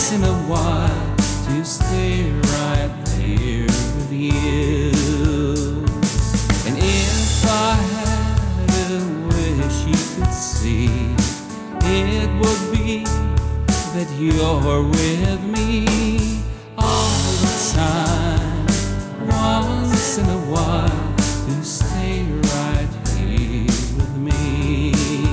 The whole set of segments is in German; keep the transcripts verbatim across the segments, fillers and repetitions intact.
once in a while to stay right there with you. And if I had a wish you could see, it would be that you're with me all the time, once in a while to stay right here with me.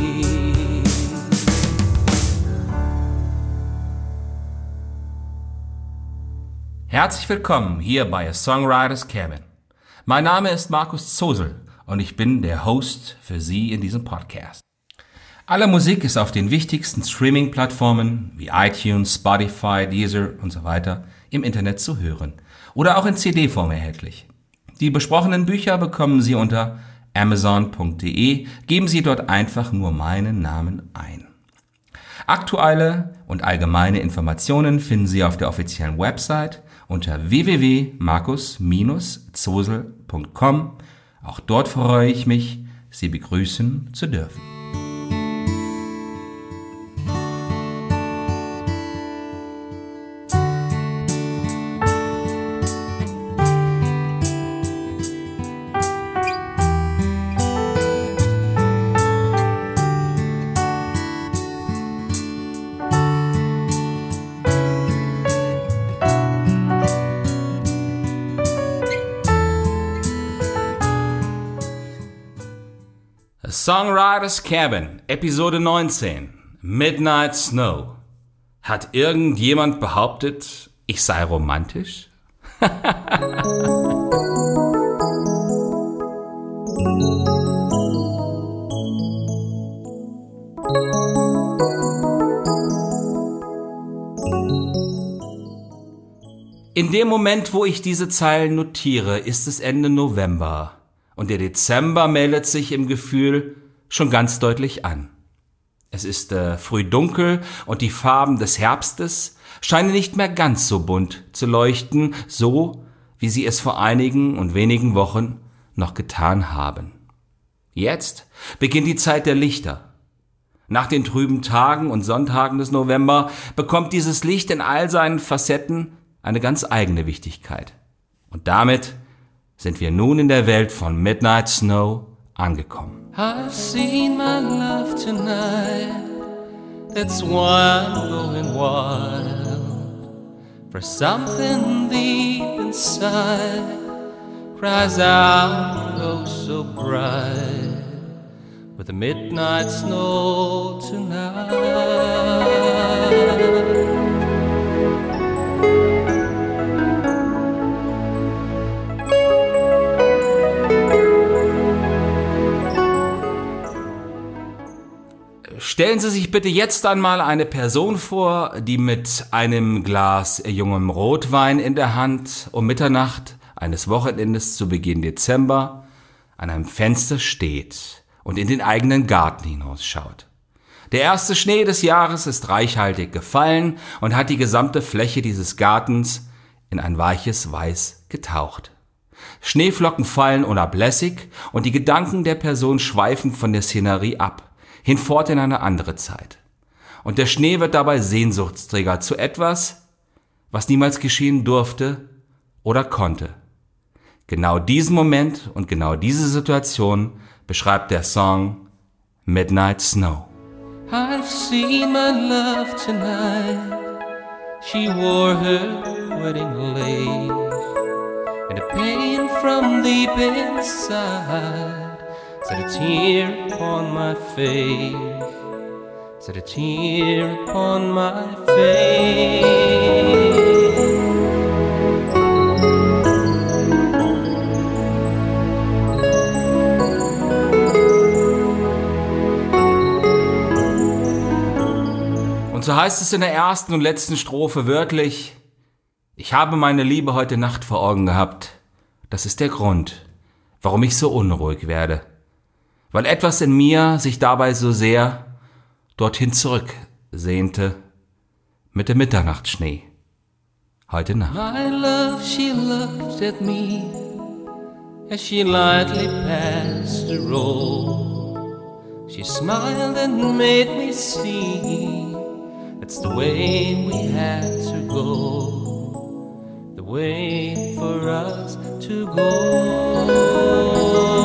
Herzlich willkommen hier bei A Songwriter's Cabin. Mein Name ist Markus Zosel und ich bin der Host für Sie in diesem Podcast. Alle Musik ist auf den wichtigsten Streaming-Plattformen wie iTunes, Spotify, Deezer und so weiter im Internet zu hören oder auch in C D-Form erhältlich. Die besprochenen Bücher bekommen Sie unter amazon punkt de. Geben Sie dort einfach nur meinen Namen ein. Aktuelle und allgemeine Informationen finden Sie auf der offiziellen Website unter w w w punkt markus zosel punkt com. Auch dort freue ich mich, Sie begrüßen zu dürfen. Songwriter's Cabin, Episode neunzehn, Midnight Snow. Hat irgendjemand behauptet, ich sei romantisch? In dem Moment, wo ich diese Zeilen notiere, ist es Ende November. Und der Dezember meldet sich im Gefühl schon ganz deutlich an. Es ist äh, früh dunkel und die Farben des Herbstes scheinen nicht mehr ganz so bunt zu leuchten, so wie sie es vor einigen und wenigen Wochen noch getan haben. Jetzt beginnt die Zeit der Lichter. Nach den trüben Tagen und Sonntagen des November bekommt dieses Licht in all seinen Facetten eine ganz eigene Wichtigkeit. Und damit sind wir nun in der Welt von Midnight Snow angekommen. I've seen my love tonight, that's why I'm going wild. For something deep inside cries out, oh so bright, with the midnight snow tonight. Stellen Sie sich bitte jetzt einmal eine Person vor, die mit einem Glas jungem Rotwein in der Hand um Mitternacht eines Wochenendes zu Beginn Dezember an einem Fenster steht und in den eigenen Garten hinausschaut. Der erste Schnee des Jahres ist reichhaltig gefallen und hat die gesamte Fläche dieses Gartens in ein weiches Weiß getaucht. Schneeflocken fallen unablässig und die Gedanken der Person schweifen von der Szenerie ab, hinfort in eine andere Zeit. Und der Schnee wird dabei Sehnsuchtsträger zu etwas, was niemals geschehen durfte oder konnte. Genau diesen Moment und genau diese Situation beschreibt der Song Midnight Snow. I've seen my love tonight. She wore her wedding lace, and the pain from deep inside set a tear upon my face, set a tear upon my face. Und so heißt es in der ersten und letzten Strophe wörtlich: Ich habe meine Liebe heute Nacht vor Augen gehabt. Das ist der Grund, warum ich so unruhig werde. Weil etwas in mir sich dabei so sehr dorthin zurücksehnte mit dem Mitternachtsschnee heute Nacht. My love, she looked at me as she lightly passed the road. She smiled and made me see That's the way we had to go, the way for us to go.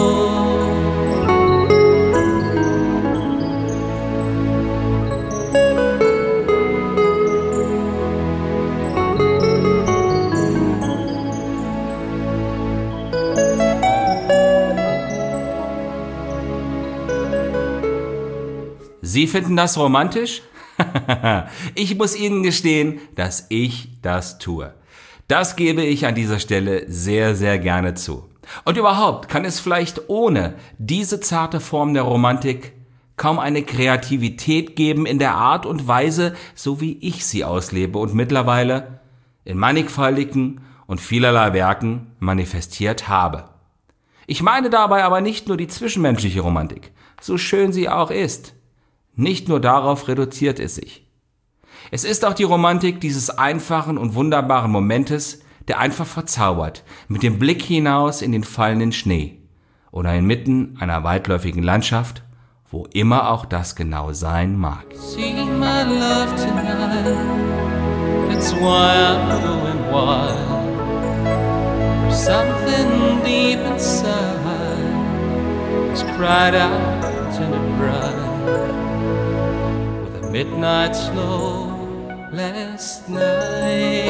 Sie finden das romantisch? Ich muss Ihnen gestehen, dass ich das tue. Das gebe ich an dieser Stelle sehr, sehr gerne zu. Und überhaupt kann es vielleicht ohne diese zarte Form der Romantik kaum eine Kreativität geben in der Art und Weise, so wie ich sie auslebe und mittlerweile in mannigfaltigen und vielerlei Werken manifestiert habe. Ich meine dabei aber nicht nur die zwischenmenschliche Romantik, so schön sie auch ist. Nicht nur darauf reduziert es sich. Es ist auch die Romantik dieses einfachen und wunderbaren Momentes, der einfach verzaubert, mit dem Blick hinaus in den fallenden Schnee oder inmitten einer weitläufigen Landschaft, wo immer auch das genau sein mag. See my love tonight, that's why I'm going wild. There's something deep inside, it's cried out in the bright. Midnight snow last night.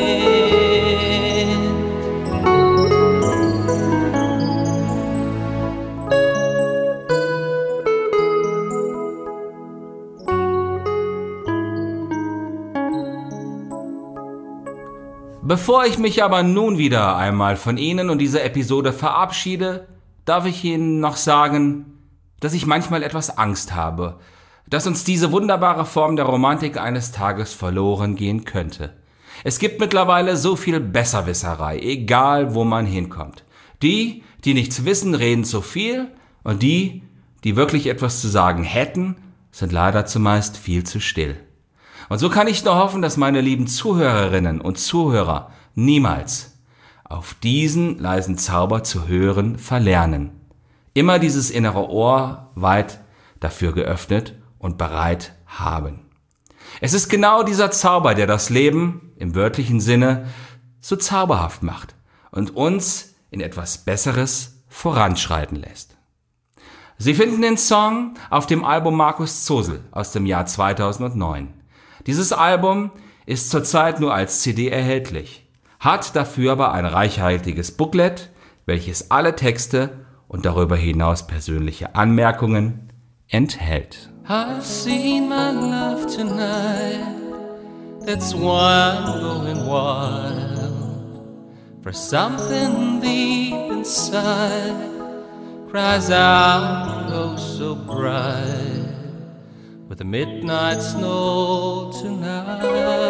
Bevor ich mich aber nun wieder einmal von Ihnen und dieser Episode verabschiede, darf ich Ihnen noch sagen, dass ich manchmal etwas Angst habe, dass uns diese wunderbare Form der Romantik eines Tages verloren gehen könnte. Es gibt mittlerweile so viel Besserwisserei, egal wo man hinkommt. Die, die nichts wissen, reden zu viel, und die, die wirklich etwas zu sagen hätten, sind leider zumeist viel zu still. Und so kann ich nur hoffen, dass meine lieben Zuhörerinnen und Zuhörer niemals auf diesen leisen Zauber zu hören verlernen. Immer dieses innere Ohr weit dafür geöffnet und bereit haben. Es ist genau dieser Zauber, der das Leben im wörtlichen Sinne so zauberhaft macht und uns in etwas Besseres voranschreiten lässt. Sie finden den Song auf dem Album Markus Zosel aus dem Jahr zweitausendneun. Dieses Album ist zurzeit nur als C D erhältlich, hat dafür aber ein reichhaltiges Booklet, welches alle Texte und darüber hinaus persönliche Anmerkungen enthält. I've seen my love tonight, that's why I'm going wild. For something deep inside cries out, oh so bright, with the midnight snow tonight.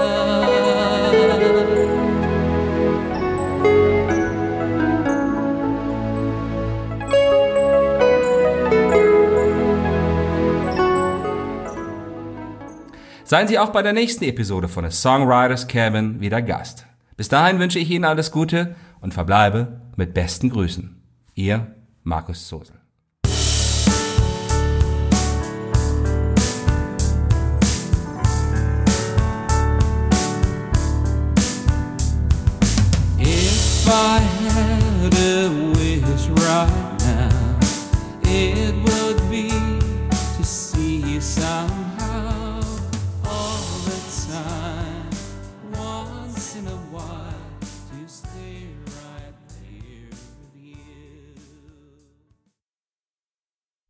Seien Sie auch bei der nächsten Episode von A Songwriter's Cabin wieder Gast. Bis dahin wünsche ich Ihnen alles Gute und verbleibe mit besten Grüßen. Ihr Markus Zosel. If I had a wish right